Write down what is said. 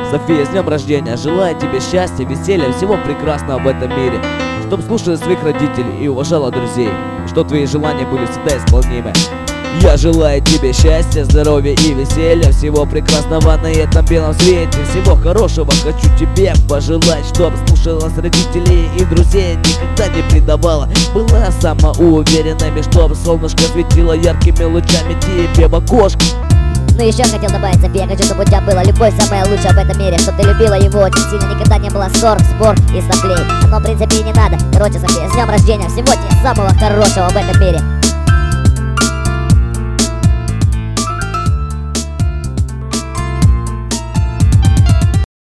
София, с днем рождения! Желаю тебе счастья, веселья, всего прекрасного в этом мире. Чтоб слушала своих родителей и уважала друзей, чтоб твои желания были всегда исполнимы. Я желаю тебе счастья, здоровья и веселья, всего прекрасного на этом белом свете. Всего хорошего хочу тебе пожелать, чтоб слушалась родителей и друзей, никогда не предавала, была самоуверенными, чтоб солнышко светило яркими лучами тебе в окошко. Ну еще хотел добавить, София, хочу, чтобы у тебя была любовь самая лучшая в этом мире, чтоб ты любила его очень сильно, никогда не было ссор, спор и соплей. Но в принципе и не надо. Короче, София, с днем рождения, всего тебе самого хорошего в этом мире.